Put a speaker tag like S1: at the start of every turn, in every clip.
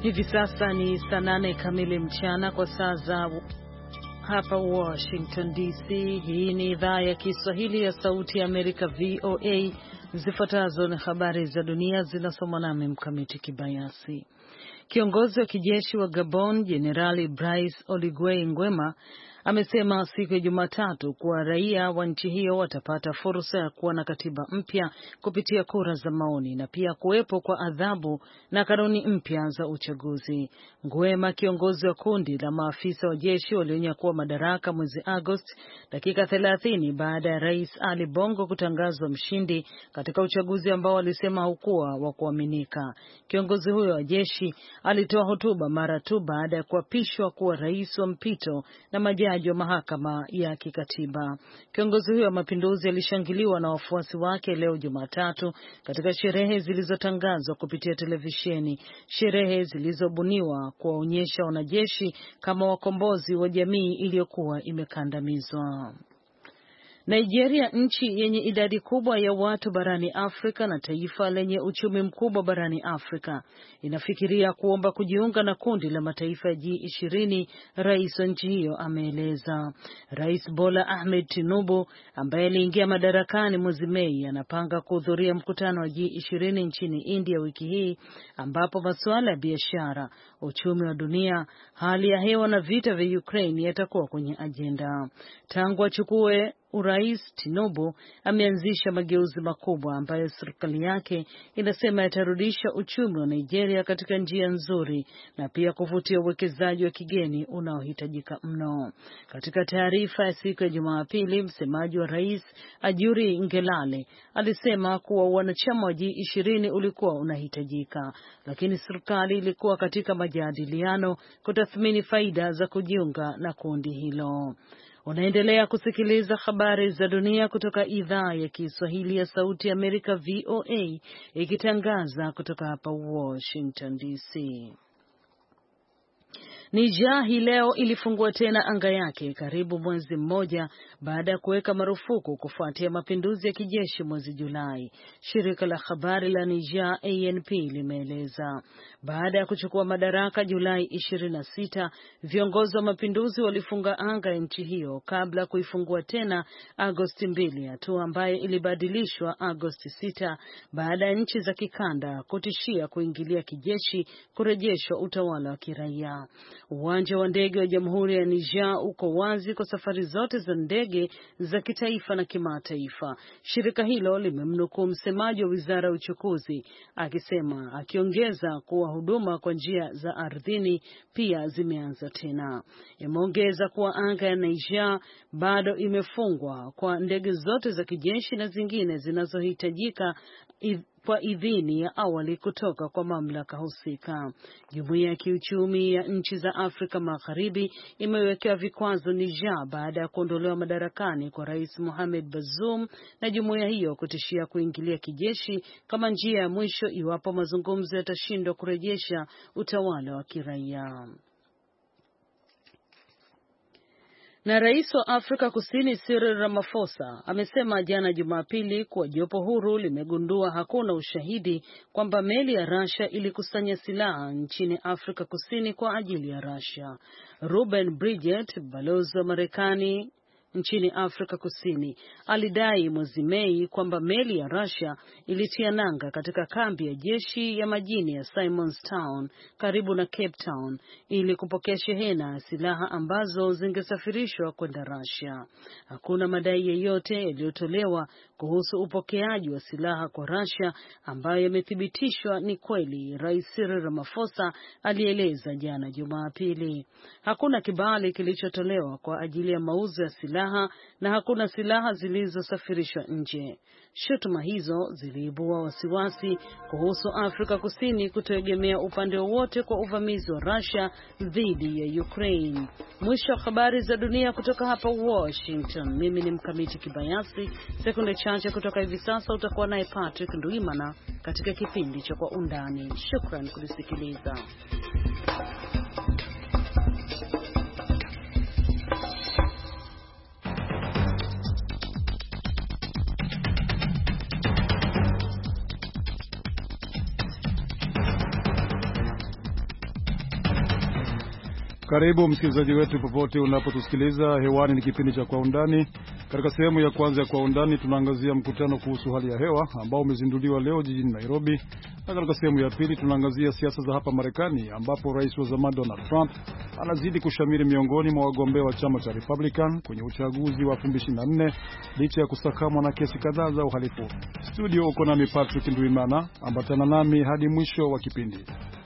S1: Hivi sasa ni saa 8 kamili mchana kwa saa za hapa Washington DC. Hii ni idhaa ya Kiswahili ya Sauti ya Amerika, VOA. Zifuatazo na habari za dunia zinasomwa nami Mkamiti Kibayasi. Kiongozi wa kijeshi wa Gabon, Jenerali Brice Oligui Nguema, amesema siku ya Jumatatu kuwa raia wa nchi hiyo watapata fursa ya kuwa na katiba mpya kupitia kura za maoni na pia kuwepo kwa adhabu na kanuni mpya za uchaguzi. Nguema, kiongozi wa kundi la maafisa wa jeshi walionyakua madaraka mwezi Agosti, dakika 30 baada ya Rais Ali Bongo kutangazwa mshindi katika uchaguzi ambao walisema haukuwa wa kuaminika. Kiongozi huyo wa jeshi alitoa hotuba mara tu baada ya kuapishwa kuwa rais wa mpito na majaji wa mahakama ya kikatiba. Kiongozi huyo wa mapinduzi alishangiliwa na wafuasi wake leo Jumatatu katika sherehe zilizotangazwa kupitia televisheni, sherehe zilizobuniwa kuwaonyesha wanajeshi kama wakombozi wa jamii iliyokuwa imekandamizwa. Nigeria, nchi yenye idadi kubwa ya watu barani Afrika na taifa lenye uchumi mkubwa barani Afrika, inafikiria kuomba kujiunga na kundi la mataifa ya G20, rais wa nchi hiyo ameeleza. Rais Bola Ahmed Tinubu, ambaye aliingia madarakani mwezi Mei, anapanga kuhudhuria mkutano wa G20 nchini India wiki hii, ambapo masuala ya biashara, uchumi wa dunia, hali ya hewa na vita vya Ukraine yatakuwa kwenye ajenda. Tangu achukue urais, Tinubu ameanzisha mageuzi makubwa ambayo serikali yake inasema yatarudisha uchumi wa Nigeria katika njia nzuri na pia kuvutia uwekezaji wa kigeni unaohitajika mno. Katika taarifa ya siku ya Jumapili, msemaji wa rais Ajuri Ngelale alisema kuwa wanachama wa G20 ulikuwa unahitajika, lakini serikali ilikuwa katika majadiliano kutathmini faida za kujiunga na kundi hilo. Unaendelea kusikiliza habari za dunia kutoka idhaa ya Kiswahili ya Sauti ya Amerika, VOA, ikitangaza kutoka hapa Washington DC. Niger hii leo ilifungua tena anga yake karibu mwezi mmoja baada ya kuweka marufuku kufuatia mapinduzi ya kijeshi mwezi Julai. Shirika la habari la Niger ANP limeeleza. Baada ya kuchukua madaraka Julai 26, viongozi wa mapinduzi walifunga anga ya nchi hiyo kabla ya kuifungua tena Agosti 2, hatua ambayo ilibadilishwa Agosti 6 baada ya nchi za kikanda kutishia kuingilia kijeshi kurejeshwa utawala wa kiraia. Uwanja wa ndege wa Jamhuri ya Niger uko wazi kwa safari zote za ndege za kitaifa na kimataifa. Shirika hilo limemnukuu msemaji wa Wizara ya Uchukuzi akiongeza kuwa huduma kwa njia za ardhini pia zimeanza tena. Imeongeza kuwa anga ya Niger bado imefungwa kwa ndege zote za kijeshi na zingine zinazohitajika kwa idhini ya awali kutoka kwa mamlaka husika. Jumuiya ya Kiuchumi ya Nchi za Afrika Magharibi imewekea vikwazo Niger baada ya kuondolewa madarakani kwa Rais Mohamed Bazoum, na jumuiya hiyo kutishia kuingilia kijeshi kama njia ya mwisho iwapo mazungumzo yatashindwa kurejesha utawala wa kiraia. Na rais wa Afrika Kusini Cyril Ramaphosa amesema jana Jumapili kuwa jopo huru limegundua hakuna ushahidi kwamba meli ya Russia ilikusanya silaha nchini Afrika Kusini kwa ajili ya Russia. Ruben Bridget, balozi wa Marekani nchini Afrika Kusini, alidai mwezi Mei kwamba meli ya Russia ilitia nanga katika kambi ya jeshi ya majini ya Simon's Town karibu na Cape Town ili kupokea shehena ya silaha ambazo zingesafirishwa kwenda Russia. Hakuna madai yoyote yaliyotolewa kuhusu upokeaji wa silaha kwa Russia ambayo yamethibitishwa ni kweli, Rais Cyril Ramaphosa alieleza jana Jumapili. Hakuna kibali kilichotolewa kwa ajili ya mauzo ya silaha na hakuna silaha zilizosafirishwa nje. Shutuma hizo ziliibua wasiwasi kuhusu Afrika Kusini kutoegemea upande wowote kwa uvamizi wa Russia dhidi ya Ukraine. Mwisho wa habari za dunia kutoka hapa Washington. Mimi ni Mkamiti Kibayasi. Sekunde chache kutoka hivi sasa utakuwa naye Patrick Nduimana katika kipindi cha Kwa Undani. Shukran kulisikiliza.
S2: Karibu msikilizaji wetu popote unapotusikiliza. Hewani ni kipindi cha Kwa Undani. Katika sehemu ya kwanza ya Kwa Undani tunaangazia mkutano kuhusu hali ya hewa ambao umezinduliwa leo jijini Nairobi. Na katika sehemu ya pili tunaangazia siasa za hapa Marekani ambapo rais wa zamani Donald Trump anazidi kushamiri miongoni mwa wagombea wa chama cha Republican kwenye uchaguzi wa 2024 licha ya kusakamwa na kesi kadhaa za uhalifu. Studio uko nami Patrick Nduimana, ambatana nami hadi mwisho wa kipindi.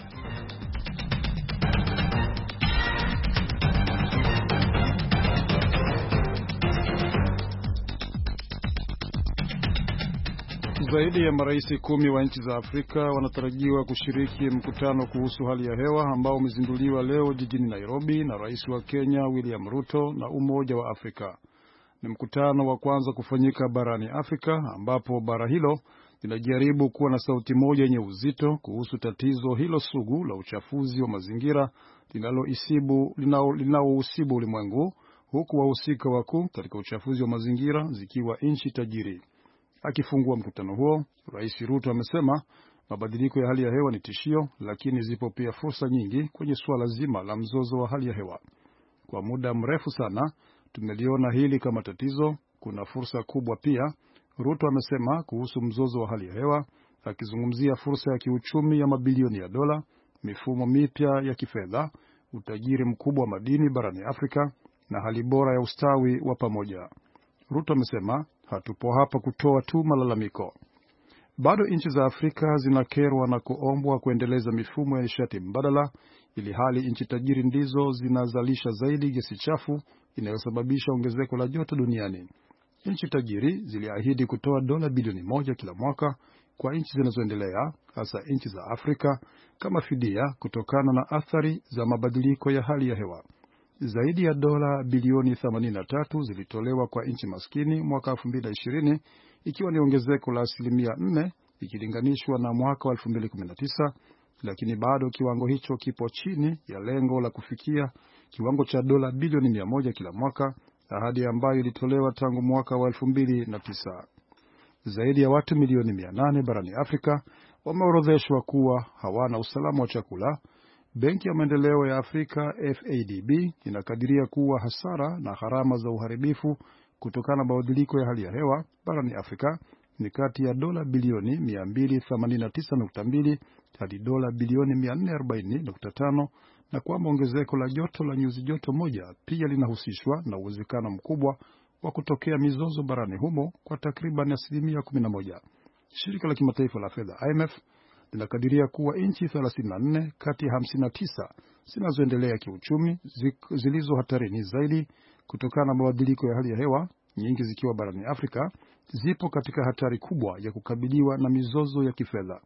S2: Zaidi ya marais 10 wa nchi za Afrika wanatarajiwa kushiriki mkutano kuhusu hali ya hewa ambao umezinduliwa leo jijini Nairobi na rais wa Kenya William Ruto na Umoja wa Afrika. Ni mkutano wa kwanza kufanyika barani Afrika ambapo bara hilo linajaribu kuwa na sauti moja yenye uzito kuhusu tatizo hilo sugu la uchafuzi wa mazingira linalousibu ulimwengu, huku wahusika wakuu katika uchafuzi wa mazingira zikiwa nchi tajiri. Akifungua mkutano huo, Rais Ruto amesema mabadiliko ya hali ya hewa ni tishio, lakini zipo pia fursa nyingi kwenye suala zima la mzozo wa hali ya hewa. Kwa muda mrefu sana tumeliona hili kama tatizo, kuna fursa kubwa pia, Ruto amesema kuhusu mzozo wa hali ya hewa, akizungumzia fursa ya kiuchumi ya mabilioni ya dola, mifumo mipya ya kifedha, utajiri mkubwa wa madini barani Afrika na hali bora ya ustawi wa pamoja. Ruto amesema hatupo hapa kutoa tu malalamiko. Bado nchi za Afrika zinakerwa na kuombwa kuendeleza mifumo ya nishati mbadala, ili hali nchi tajiri ndizo zinazalisha zaidi gesi chafu inayosababisha ongezeko la joto duniani. Nchi tajiri ziliahidi kutoa dola bilioni 1 kila mwaka kwa nchi zinazoendelea, hasa nchi za Afrika, kama fidia kutokana na athari za mabadiliko ya hali ya hewa. Zaidi ya dola bilioni 83 zilitolewa kwa nchi maskini mwaka 2020, ikiwa ni ongezeko la 4% ikilinganishwa na mwaka wa 2019, lakini bado kiwango hicho kipo chini ya lengo la kufikia kiwango cha dola bilioni 100 kila mwaka, ahadi ambayo ilitolewa tangu mwaka wa 2009. Zaidi ya watu milioni 800 barani Afrika wameorodheshwa kuwa hawana usalama wa chakula. Benki ya Maendeleo ya Afrika FADB inakadiria kuwa hasara na gharama za uharibifu kutokana na mabadiliko ya hali ya hewa barani Afrika ni kati ya dola bilioni 289.2 hadi dola bilioni 440.5, na kwamba ongezeko la joto la nyuzi joto moja pia linahusishwa na uwezekano mkubwa wa kutokea mizozo barani humo kwa takriban 11%. Shirika la kimataifa la fedha IMF linakadiria kuwa nchi 34 kati ya 59 zinazoendelea kiuchumi zilizo hatarini zaidi kutokana na mabadiliko ya hali ya hewa, nyingi zikiwa barani Afrika, zipo katika hatari kubwa ya kukabiliwa na mizozo ya kifedha.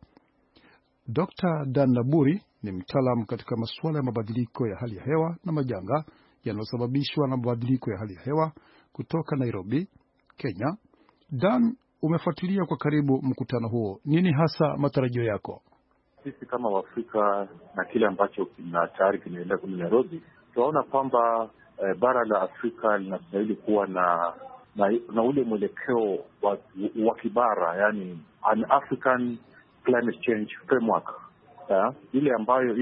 S2: Dr. Dan Naburi ni mtaalamu katika masuala ya mabadiliko ya hali ya hewa na majanga yanayosababishwa na mabadiliko ya hali ya hewa kutoka Nairobi, Kenya. Dan, umefuatilia kwa karibu mkutano huo. Nini hasa matarajio yako?
S3: Sisi kama Waafrika na kile ambacho tayari kinaendelea kule Nairobi, tunaona kwamba bara la Afrika linastahili kuwa na ule mwelekeo wa kibara, yani an African climate change framework, ile ambayo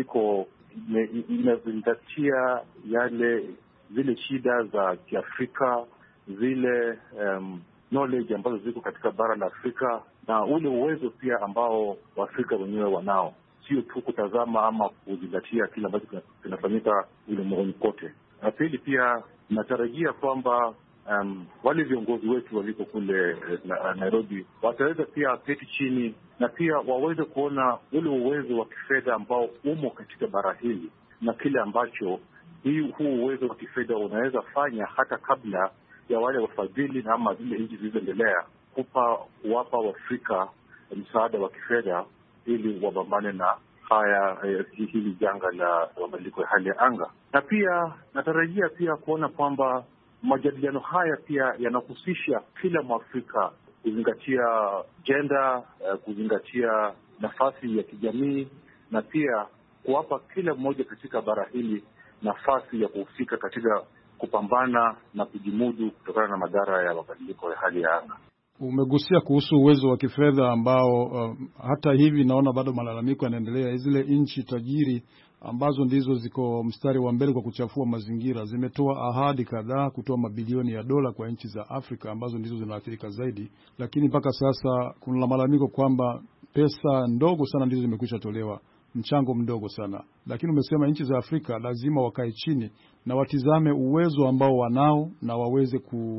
S3: inazingatia zile shida za Kiafrika, zile knowledge ambazo ziko katika bara la Afrika na ule uwezo pia ambao Waafrika wenyewe wanao, sio tu kutazama ama kuzingatia kile ambacho kinafanyika ulimwenguni kote. Na pili, pia natarajia kwamba wale viongozi wetu waliko kule Nairobi wataweza pia keti chini na pia waweze kuona ule uwezo wa kifedha ambao umo katika bara hili na kile ambacho huu uwezo wa kifedha unaweza fanya hata kabla ya wale wafadhili na ama zile nchi zilizoendelea kuwapa Waafrika msaada wa kifedha ili wapambane na hili janga la mabadiliko ya hali ya anga. Na pia natarajia pia kuona kwamba majadiliano haya pia yanahusisha kila Mwafrika kuzingatia gender, kuzingatia nafasi ya kijamii na pia kuwapa kila mmoja katika bara hili nafasi ya kuhusika katika kupambana na kujimudu kutokana na madhara ya mabadiliko ya hali ya anga.
S2: Umegusia kuhusu uwezo wa kifedha ambao hata hivi naona bado malalamiko yanaendelea. Zile nchi tajiri ambazo ndizo ziko mstari wa mbele kwa kuchafua mazingira zimetoa ahadi kadhaa kutoa mabilioni ya dola kwa nchi za Afrika ambazo ndizo zinaathirika zaidi, lakini mpaka sasa kuna malalamiko kwamba pesa ndogo sana ndizo zimekwisha tolewa, mchango mdogo sana. Lakini umesema nchi za Afrika lazima wakae chini na watizame uwezo ambao wanao na waweze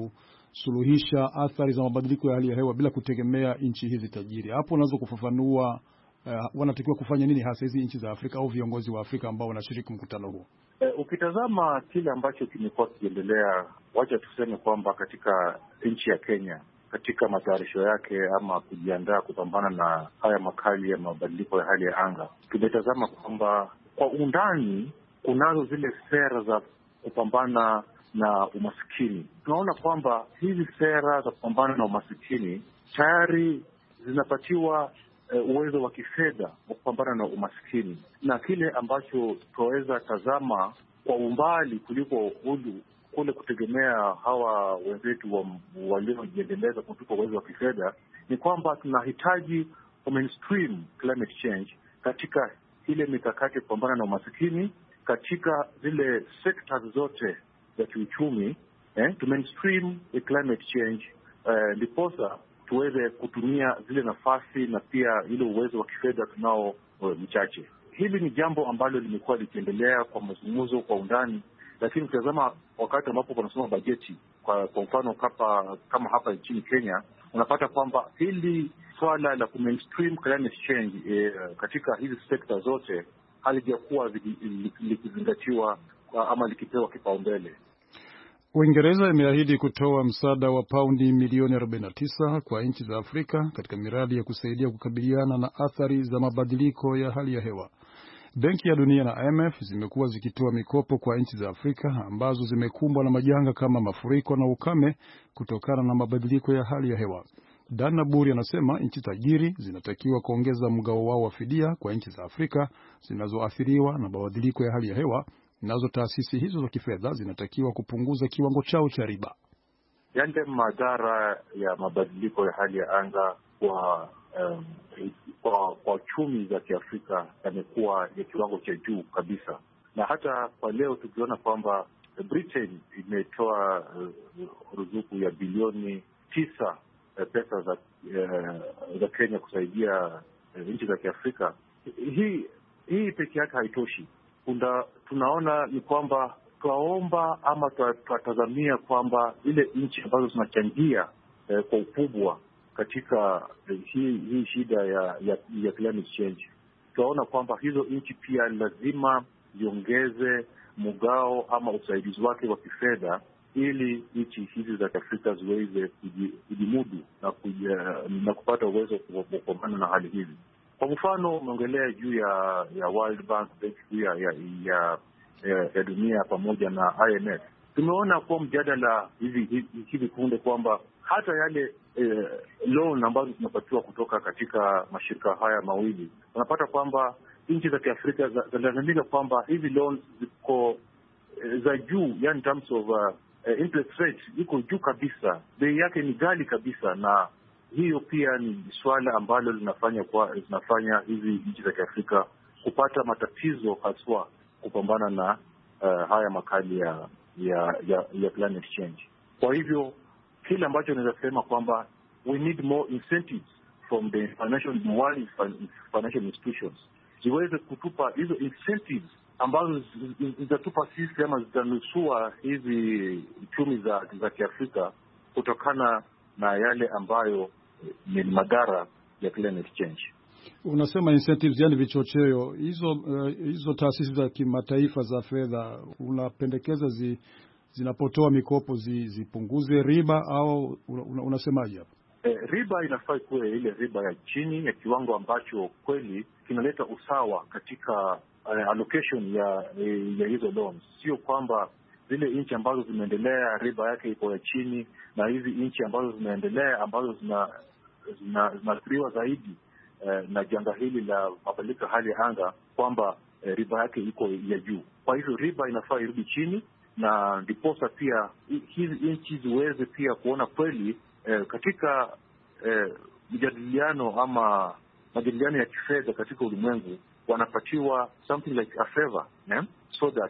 S2: kusuluhisha athari za mabadiliko ya hali ya hewa bila kutegemea nchi hizi tajiri. Hapo unaweza kufafanua wanatakiwa kufanya nini hasa hizi nchi za Afrika au viongozi wa Afrika ambao wanashiriki mkutano huo?
S3: Ukitazama kile ambacho kimekuwa kikiendelea, wacha tuseme kwamba katika nchi ya Kenya, katika matayarisho yake ama kujiandaa kupambana na haya makali ya mabadiliko ya hali ya anga, tumetazama kwamba kwa undani kunazo zile sera za kupambana na umasikini. Tunaona kwamba hizi sera za kupambana na umasikini tayari zinapatiwa uwezo wa kifedha wa kupambana na umasikini, na kile ambacho tunaweza tazama kwa umbali kuliko kule kutegemea hawa wenzetu waliojiendeleza kutupa uwezo wa kifedha, ni kwamba tunahitaji mainstream climate change katika ile mikakati ya kupambana na umasikini katika zile sectors zote za kiuchumi, to mainstream climate change, ndiposa tuweze kutumia zile nafasi na pia ile uwezo wa kifedha tunao mchache. Hili ni jambo ambalo limekuwa likiendelea kwa mazungumzo kwa undani, lakini ukitazama wakati ambapo wanasoma bajeti, kwa mfano kama hapa nchini Kenya, unapata kwamba hili swala la mainstream climate change katika hizi sekta zote halijakuwa likizingatiwa ama likipewa kipaumbele.
S2: Uingereza imeahidi kutoa msaada wa paundi milioni 49 kwa nchi za Afrika katika miradi ya kusaidia kukabiliana na athari za mabadiliko ya hali ya hewa. Benki ya Dunia na IMF zimekuwa zikitoa mikopo kwa nchi za Afrika ambazo zimekumbwa na majanga kama mafuriko na ukame kutokana na mabadiliko ya hali ya hewa. Dan Naburi anasema nchi tajiri zinatakiwa kuongeza mgao wao wa fidia kwa nchi za Afrika zinazoathiriwa na mabadiliko ya hali ya hewa. Nazo taasisi hizo za kifedha zinatakiwa kupunguza kiwango chao cha riba.
S3: Yale madhara ya mabadiliko ya hali ya anga kwa chumi za Kiafrika yamekuwa ya kiwango cha juu kabisa, na hata kwa leo tukiona kwamba Britain imetoa ruzuku ya bilioni 9 pesa za Kenya kusaidia nchi za Kiafrika. Hii peke yake haitoshi. Tunaona ni kwamba twaomba ama twatazamia kwamba ile nchi ambazo zinachangia kwa ukubwa katika hii shida ya climate change, twaona kwamba hizo nchi pia lazima ziongeze mgao ama usaidizi wake wa kifedha ili nchi hizi za Afrika ziweze kujimudu na kupata uwezo wa kupambana na hali hizi. Kwa mfano, umeongelea juu ya World Bank, ya dunia pamoja na IMF. Tumeona kwa mjadala hivi punde kwamba hata yale loan ambazo zinapatiwa kutoka katika mashirika haya mawili, unapata kwamba nchi za Kiafrika zinalalamika kwamba hizi loans ziko za juu, yani in terms of interest rate iko juu kabisa, bei yake ni ghali kabisa, na hiyo pia ni swala ambalo zinafanya hizi nchi za Kiafrika kupata matatizo haswa kupambana na haya makali ya climate change. Kwa hivyo kile ambacho naweza kusema kwamba we need more incentives from the financial institutions ziweze kutupa hizo incentives ambazo zitatupa sisi ama zitanusua hizi uchumi za Kiafrika kutokana na yale ambayo ni madhara ya climate change.
S2: Unasema incentives, yani vichocheo. Hizo taasisi za kimataifa za fedha unapendekeza zinapotoa mikopo zipunguze riba au unasemaje hapo?
S3: Riba inafaa kuwe ile riba ya chini ya kiwango ambacho kweli kinaleta usawa katika allocation ya hizo loans. Sio kwamba zile nchi ambazo zimeendelea riba yake iko ya chini na hizi nchi ambazo zimeendelea ambazo zinaathiriwa zaidi na janga hili la mabadiliko hali ya anga kwamba riba yake iko ya juu. Kwa hivyo riba inafaa irudi chini, na ndiposa pia hizi nchi ziweze pia kuona kweli katika majadiliano ya kifedha katika ulimwengu wanapatiwa something like a favor, so that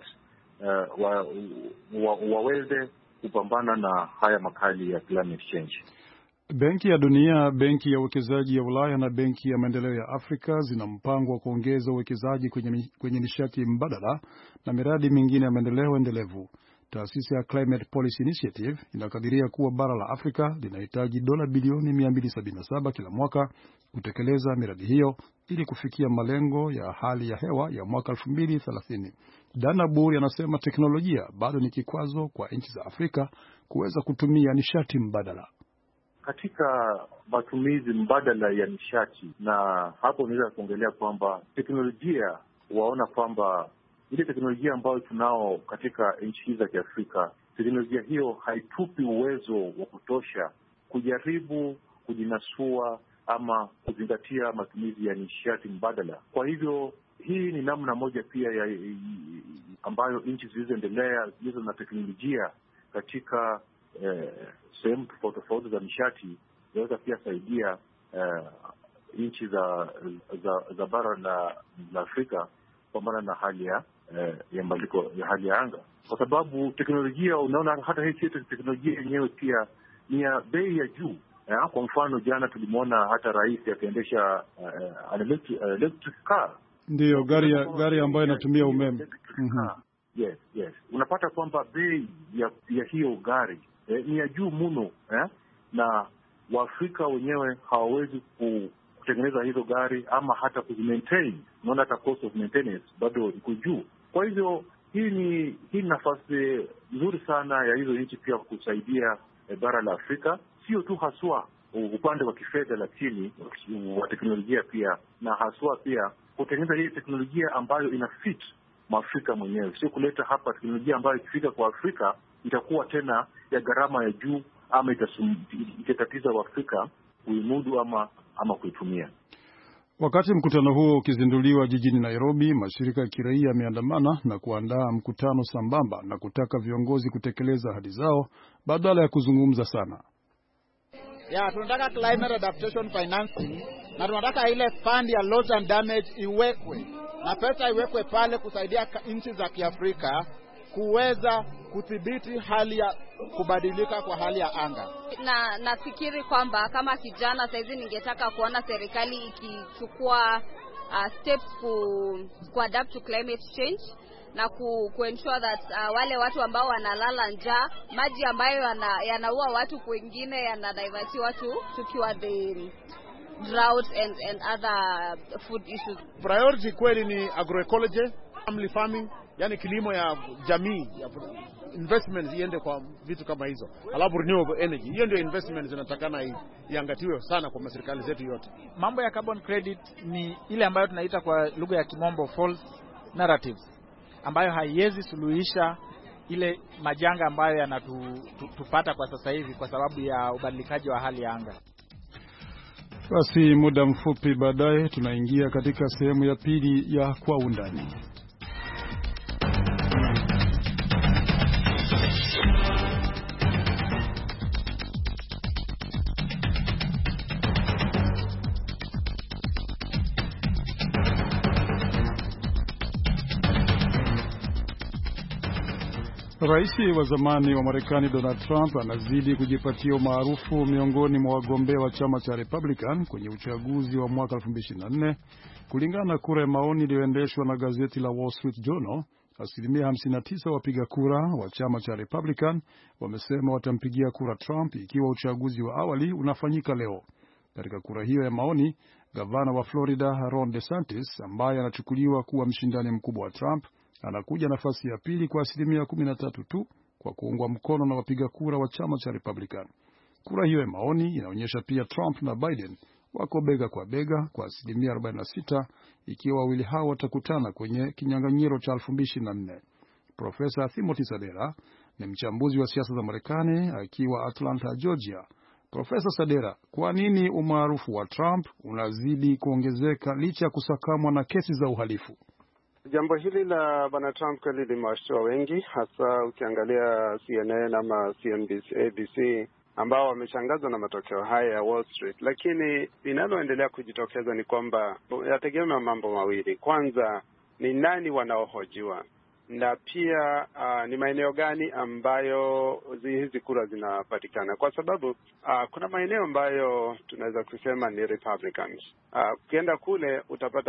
S3: waweze kupambana na haya makali ya climate change.
S2: Benki ya Dunia, Benki ya Uwekezaji ya Ulaya na Benki ya Maendeleo ya Afrika zina mpango wa kuongeza uwekezaji kwenye nishati mbadala na miradi mingine ya maendeleo endelevu. Taasisi ya Climate Policy Initiative inakadiria kuwa bara la Afrika linahitaji dola bilioni 277 kila mwaka kutekeleza miradi hiyo ili kufikia malengo ya hali ya hewa ya mwaka 2030. Dana Buri anasema teknolojia bado ni kikwazo kwa nchi za Afrika kuweza kutumia nishati mbadala.
S3: Katika matumizi mbadala ya nishati, na hapo unaweza kuongelea kwamba teknolojia, waona kwamba ile teknolojia ambayo tunao katika nchi hizi za Kiafrika, teknolojia hiyo haitupi uwezo wa kutosha kujaribu kujinasua ama kuzingatia matumizi ya nishati mbadala. Kwa hivyo hii ni namna moja pia ambayo nchi zilizoendelea zilizo na teknolojia katika sehemu tofauti za nishati zinaweza pia saidia nchi za bara la Afrika kupambana na hali ya mabadiliko ya hali ya anga, kwa sababu teknolojia, unaona hata hii teknolojia yenyewe pia ni ya bei ya juu. Kwa mfano jana tulimwona hata rais akiendesha electric car.
S2: Ndio gari ambayo inatumia umeme.
S3: Yes. Unapata kwamba bei ya hiyo gari ni ya juu mno, na Waafrika wenyewe hawawezi kutengeneza hizo gari ama hata kuzimaintain. Unaona hata cost of maintenance bado iko juu. Kwa hivyo hii ni nafasi nzuri sana ya hizo nchi pia kusaidia bara la Afrika, sio tu haswa upande wa kifedha, lakini wa teknolojia pia, na haswa pia kutengeneza hii teknolojia ambayo ina fit Mwafrika mwenyewe, sio kuleta hapa teknolojia ambayo ikifika kwa Afrika itakuwa tena ya gharama ya juu ama itatatiza Waafrika kuimudu ama kuitumia.
S2: Wakati mkutano huo ukizinduliwa jijini Nairobi, mashirika ya kiraia yameandamana na kuandaa mkutano sambamba na kutaka viongozi kutekeleza ahadi zao badala ya kuzungumza sana.
S4: Tunataka climate adaptation financing, na tunataka ile fund ya loss and damage iwekwe, na pesa iwekwe pale kusaidia nchi za Kiafrika kuweza kudhibiti hali ya kubadilika kwa hali ya anga.
S5: Na nafikiri kwamba kama kijana saizi ningetaka kuona serikali ikichukua steps ku adapt to climate change na ensure that wale watu ambao wanalala njaa, maji ambayo yanaua watu kwingine yanadivert watu tukiwa the drought and other food issues.
S4: Priority kweli ni agroecology, family farming, yani kilimo ya jamii, ya investments iende kwa vitu kama hizo. Alafu renewable energy, hiyo ndio investments zinatakana iangatiwe sana kwa serikali zetu yote.
S6: Mambo ya carbon credit ni ile ambayo tunaita kwa lugha ya kimombo false narratives, ambayo haiwezi suluhisha ile majanga ambayo yanatupata kwa sasa hivi kwa sababu ya ubadilikaji wa hali ya anga.
S2: Basi muda mfupi baadaye tunaingia katika sehemu ya pili ya Kwa Undani. Rais wa zamani wa Marekani Donald Trump anazidi kujipatia umaarufu miongoni mwa wagombea wa chama cha Republican kwenye uchaguzi wa mwaka 2024. Kulingana na kura ya maoni iliyoendeshwa na gazeti la Wall Street Journal, asilimia 59 wapiga kura wa chama cha Republican wamesema watampigia kura Trump ikiwa uchaguzi wa awali unafanyika leo. Katika kura hiyo ya maoni, gavana wa Florida Ron DeSantis, ambaye anachukuliwa kuwa mshindani mkubwa wa Trump, anakuja nafasi ya pili kwa asilimia 13 tu kwa kuungwa mkono na wapiga kura wa chama cha Republican. Kura hiyo ya maoni inaonyesha pia Trump na Biden wako bega kwa bega kwa asilimia 46 ikiwa wawili hao watakutana kwenye kinyang'anyiro cha 2024. Profesa Timothy Sadera ni mchambuzi wa siasa za Marekani akiwa Atlanta, Georgia. Profesa Sadera, kwa nini umaarufu wa Trump unazidi kuongezeka licha ya kusakamwa na kesi za uhalifu?
S7: Jambo hili la bwana Trump kweli limewashtua wengi, hasa ukiangalia CNN ama CNBC, ABC ambao wameshangazwa na matokeo haya ya Wall Street, lakini linaloendelea kujitokeza ni kwamba yategemea mambo mawili. Kwanza ni nani wanaohojiwa, na pia ni maeneo gani ambayo hizi kura zinapatikana, kwa sababu kuna maeneo ambayo tunaweza kusema ni Republicans. Ukienda kule utapata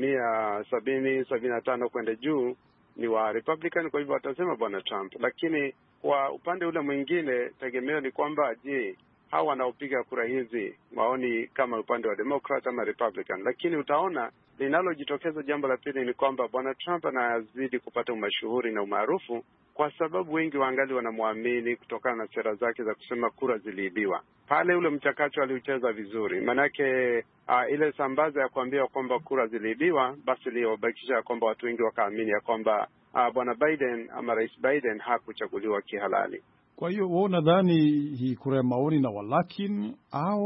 S7: 75% kwenda juu ni wa Republican, kwa hivyo watasema bwana Trump. Lakini kwa upande ule mwingine tegemeo ni kwamba je, hawa wanaopiga kura hizi maoni kama upande wa Democrat ama Republican. Lakini utaona linalojitokeza, jambo la pili ni kwamba bwana Trump anazidi kupata umashuhuri na umaarufu kwa sababu wengi waangali wanamwamini kutokana na sera zake za kusema kura ziliibiwa. Pale ule mchakato aliucheza vizuri, manake ile sambaza ya kuambia kwamba kura ziliibiwa, basi iliyobakisha kwamba watu wengi wakaamini ya kwamba bwana Biden ama Rais Biden hakuchaguliwa kihalali.
S2: Kwa hiyo wewe unadhani hii kura ya maoni na walakini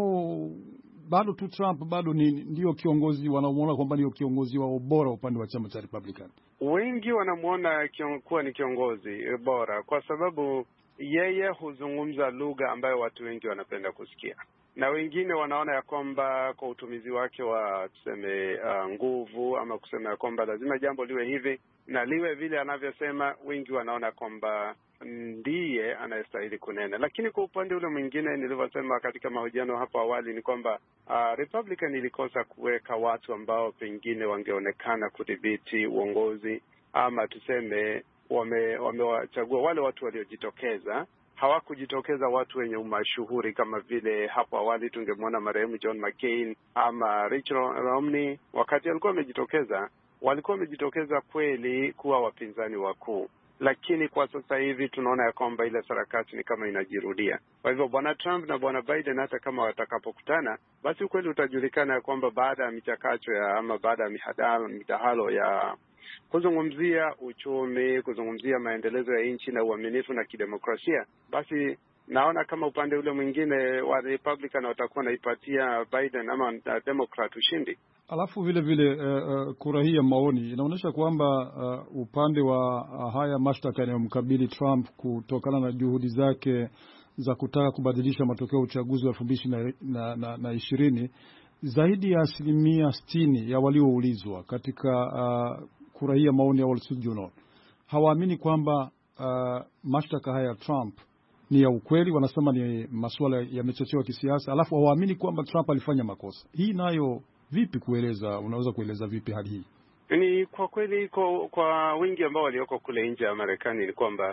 S2: au bado tu Trump bado ndio kiongozi, wanamuona kwamba ndio kiongozi wao bora upande wa chama cha Republican?
S7: Wengi wanamuona kuwa ni kiongozi bora kwa sababu yeye huzungumza lugha ambayo watu wengi wanapenda kusikia, na wengine wanaona ya kwamba kwa utumizi wake wa tuseme nguvu ama kusema ya kwamba lazima jambo liwe hivi na liwe vile anavyosema, wengi wanaona kwamba ndiye anayestahili kunena. Lakini kwa upande ule mwingine, nilivyosema katika mahojiano hapo awali, ni kwamba Republican ilikosa kuweka watu ambao pengine wangeonekana kudhibiti uongozi, ama tuseme wamewachagua wale watu waliojitokeza. Hawakujitokeza watu wenye umashuhuri kama vile hapo awali tungemwona marehemu John McCain ama Rich Romney. Wakati alikuwa amejitokeza, walikuwa wamejitokeza kweli kuwa wapinzani wakuu, lakini kwa sasa hivi tunaona ya kwamba ile sarakati ni kama inajirudia. Kwa hivyo bwana Trump na bwana Biden hata kama watakapokutana, basi ukweli utajulikana ya kwamba baada ya michakato ama baada ya midahalo ya kuzungumzia uchumi, kuzungumzia maendelezo ya nchi na uaminifu na kidemokrasia, basi naona kama upande ule mwingine wa Republican watakuwa naipatia Biden ama Democrat ushindi.
S2: Alafu vile vile kura hii ya maoni inaonyesha kwamba upande wa haya mashtaka yanayomkabili Trump kutokana na juhudi zake za kutaka kubadilisha matokeo ya uchaguzi wa 2020, zaidi ya 60% ya walioulizwa katika kura hii ya maoni ya Wall Street Journal hawaamini kwamba mashtaka haya ya Trump ni ya ukweli. Wanasema ni masuala yamechochewa kisiasa, alafu hawaamini kwamba Trump alifanya makosa. Hii nayo vipi kueleza, unaweza kueleza vipi hali hii?
S7: Ni kwa kweli kwa wengi ambao walioko kule nje ya Marekani ni kwamba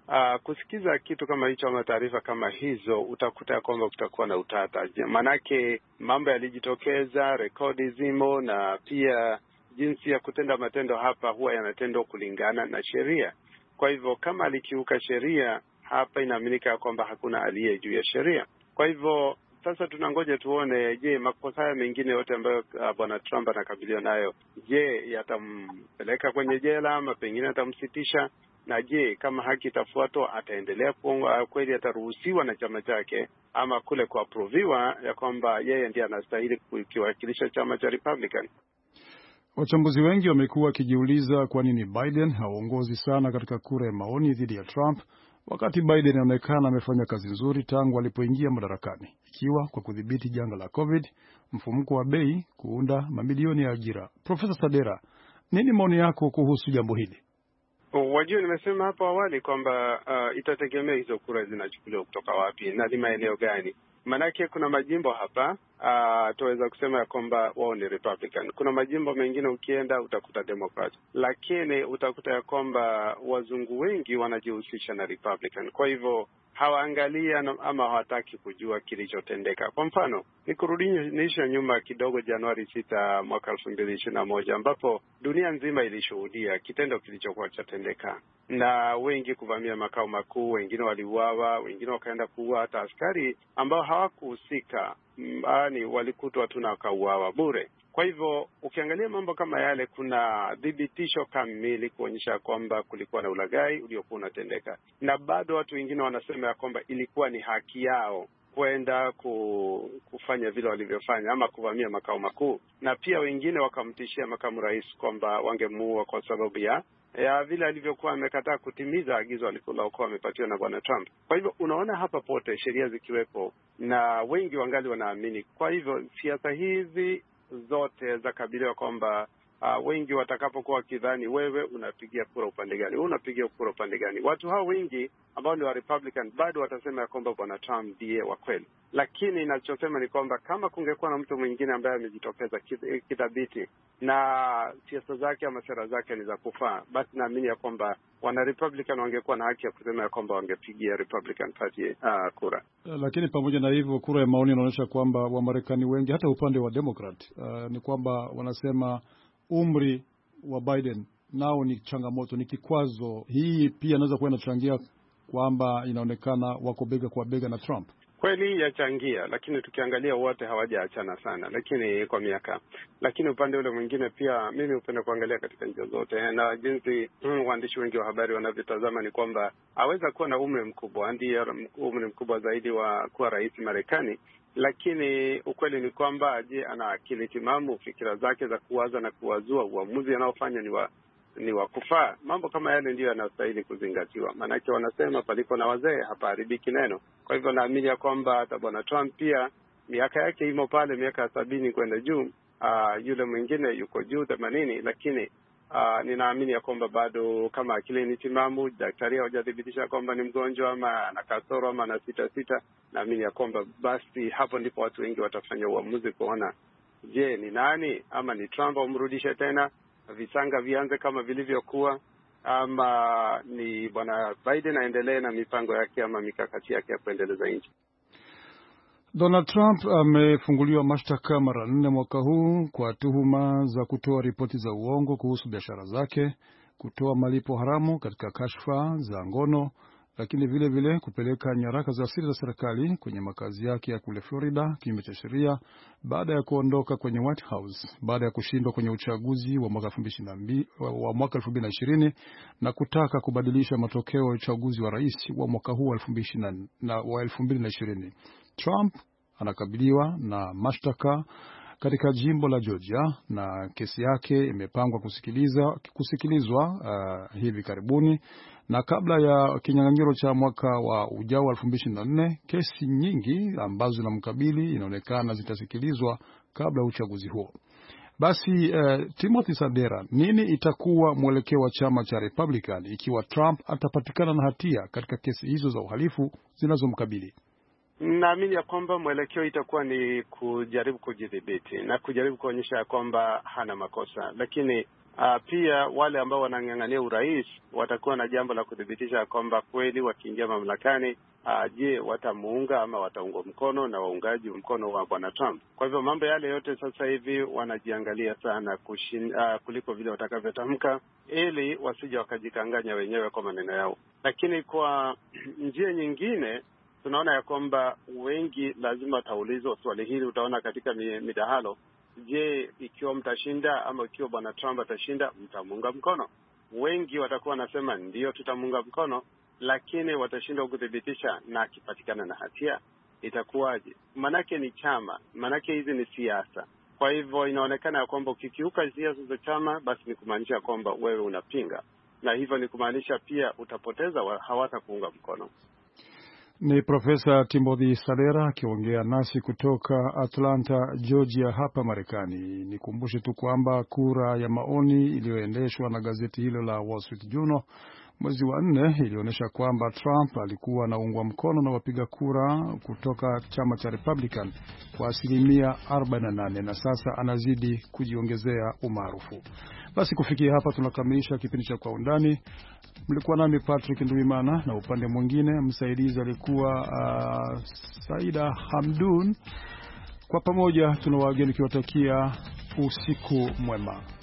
S7: kusikiza kitu kama hicho ama taarifa kama hizo, utakuta kwamba kutakuwa na utata. Manake mambo yalijitokeza, rekodi zimo, na pia jinsi ya kutenda matendo hapa huwa yanatendwa kulingana na sheria. Kwa hivyo kama alikiuka sheria hapa, inaaminika kwamba hakuna aliye juu ya sheria. Kwa hivyo sasa tunangoja tuone, je, makosa haya mengine yote ambayo bwana Trump anakabiliwa nayo, je, yatampeleka kwenye jela ama pengine atamsitisha? Na je, kama haki itafuatwa, ataendelea kweli, ataruhusiwa na chama chake, ama kule kuaproviwa ya kwamba yeye ndiye anastahili kukiwakilisha chama cha Republican?
S2: Wachambuzi wengi wamekuwa wakijiuliza kwa nini Biden haongozi sana katika kura ya maoni dhidi ya Trump, wakati Biden anaonekana amefanya kazi nzuri tangu alipoingia madarakani, ikiwa kwa kudhibiti janga la COVID, mfumuko wa bei, kuunda mamilioni ya ajira. Profesa Sadera, nini maoni yako kuhusu jambo hili?
S7: Wajua, nimesema hapo awali kwamba itategemea hizo kura zinachukuliwa kutoka wapi na ni maeneo gani. Manake kuna majimbo hapa tuweza kusema ya kwamba wao ni Republican. Kuna majimbo mengine ukienda utakuta Democrat, lakini utakuta ya kwamba wazungu wengi wanajihusisha na Republican. Kwa hivyo hawaangalia ama hawataki kujua kilichotendeka. Kwa mfano, nikurudisha nyuma kidogo, Januari 6 mwaka 2021, ambapo dunia nzima ilishuhudia kitendo kilichokuwa chatendeka, na wengi kuvamia makao makuu, wengine waliuawa, wengine wakaenda kuua hata askari ambao hawakuhusika, yaani walikutwa tu na wakauawa bure. Kwa hivyo ukiangalia mambo kama yale, kuna dhibitisho kamili kuonyesha kwamba kulikuwa na ulaghai uliokuwa unatendeka, na bado watu wengine wanasema ya kwamba ilikuwa ni haki yao kwenda kufanya vile walivyofanya ama kuvamia makao makuu, na pia wengine wakamtishia makamu rais kwamba wangemuua kwa sababu ya ya vile alivyokuwa amekataa kutimiza agizo alilokuwa amepatiwa na bwana Trump. Kwa hivyo unaona hapa pote sheria zikiwepo na wengi wangali wanaamini. Kwa hivyo siasa hizi zote za kabiliwa kwamba wengi watakapokuwa wakidhani wewe unapigia kura upande gani, wewe unapigia kura upande gani, watu hao wengi ambao ni wa Republican bado watasema ya kwamba bwana Trump ndiye wa kweli. Lakini ninachosema ni kwamba kama kungekuwa na mtu mwingine ambaye amejitokeza kidhabiti na siasa zake ama sera zake ni za kufaa, basi naamini ya kwamba wana Republican wangekuwa na haki ya kusema ya kwamba wangepigia Republican Party kura.
S2: Lakini pamoja na hivyo, kura ya maoni inaonyesha kwamba Wamarekani wengi hata upande wa Democrat ni kwamba wanasema umri wa Biden nao ni changamoto, ni kikwazo. Hii pia inaweza kuwa inachangia kwamba inaonekana wako bega kwa bega na Trump.
S7: Kweli yachangia, lakini tukiangalia wote hawajaachana sana, lakini kwa miaka. Lakini upande ule mwingine pia mimi hupenda kuangalia katika njia zote, na jinsi waandishi wengi wa habari wanavyotazama ni kwamba aweza kuwa na umri mkubwa, ndiye umri mkubwa zaidi wa kuwa rais Marekani, lakini ukweli ni kwamba je, ana akili timamu? Fikira zake za kuwaza na kuwazua uamuzi anaofanya ni wa kufaa? Mambo kama yale ndiyo yanastahili kuzingatiwa, maanake wanasema palipo na wazee hapaharibiki neno. Kwa hivyo naamini ya kwamba hata bwana Trump pia miaka yake imo pale, miaka 70 kwenda juu. Yule mwingine yuko juu 80, lakini ninaamini ya kwamba bado kama akili ni timamu, daktari hawajathibitisha kwamba ni mgonjwa ama ana kasoro ama ana sita, naamini ya kwamba basi hapo ndipo watu wengi watafanya uamuzi kuona, je, ni nani, ama ni Trump umrudishe tena visanga vianze kama vilivyokuwa, ama ni bwana Biden aendelee na mipango yake ama mikakati yake ya kuendeleza nchi.
S2: Donald Trump amefunguliwa mashtaka mara 4 mwaka huu kwa tuhuma za kutoa ripoti za uongo kuhusu biashara zake, kutoa malipo haramu katika kashfa za ngono, lakini vile kupeleka nyaraka za siri za serikali kwenye makazi yake ya kule Florida kinyume cha sheria baada ya kuondoka kwenye White House baada ya kushindwa kwenye uchaguzi wa mwaka 2020 na kutaka kubadilisha matokeo ya uchaguzi wa rais wa mwaka huu wa 2020. Trump anakabiliwa na mashtaka katika jimbo la Georgia na kesi yake imepangwa kusikilizwa hivi karibuni, na kabla ya kinyang'anyiro cha mwaka wa ujao wa 2024, kesi nyingi ambazo zinamkabili inaonekana zitasikilizwa kabla ya uchaguzi huo. Basi Timothy Sadera, nini itakuwa mwelekeo wa chama cha Republican ikiwa Trump atapatikana na hatia katika kesi hizo za uhalifu zinazomkabili?
S7: Naamini ya kwamba mwelekeo itakuwa ni kujaribu kujidhibiti na kujaribu kuonyesha ya kwamba hana makosa, lakini pia wale ambao wanang'ang'ania urais watakuwa na jambo la kudhibitisha ya kwamba kweli wakiingia mamlakani, je, watamuunga ama wataungwa mkono na waungaji mkono wa bwana Trump. Kwa hivyo mambo yale yote sasa hivi wanajiangalia sana kuliko vile watakavyotamka, ili wasije wakajikanganya wenyewe kwa maneno yao. Lakini kwa njia nyingine tunaona ya kwamba wengi lazima wataulizwa swali hili. Utaona katika midahalo, je, ikiwa mtashinda ama ikiwa bwana Trump atashinda, mtamuunga mkono? Wengi watakuwa wanasema ndio tutamuunga mkono, lakini watashindwa kudhibitisha, na akipatikana na hatia itakuwaje? Manake ni chama, manake hizi ni siasa. Kwa hivyo inaonekana ya kwamba ukikiuka siasa za chama, basi ni kumaanisha kwamba wewe unapinga, na hivyo ni kumaanisha pia utapoteza, hawatakuunga mkono.
S2: Ni Profesa Timothy Sadera akiongea nasi kutoka Atlanta, Georgia hapa Marekani. Nikumbushe tu kwamba kura ya maoni iliyoendeshwa na gazeti hilo la Wall Street Journal mwezi wa 4 ilionyesha kwamba Trump alikuwa anaungwa mkono na wapiga kura kutoka chama cha Republican kwa 48%, na sasa anazidi kujiongezea umaarufu. Basi kufikia hapa tunakamilisha kipindi cha Kwa Undani. Mlikuwa nami Patrick Nduimana, na upande mwingine msaidizi alikuwa Saida Hamdun. Kwa pamoja tunawageni kiwatakia usiku mwema.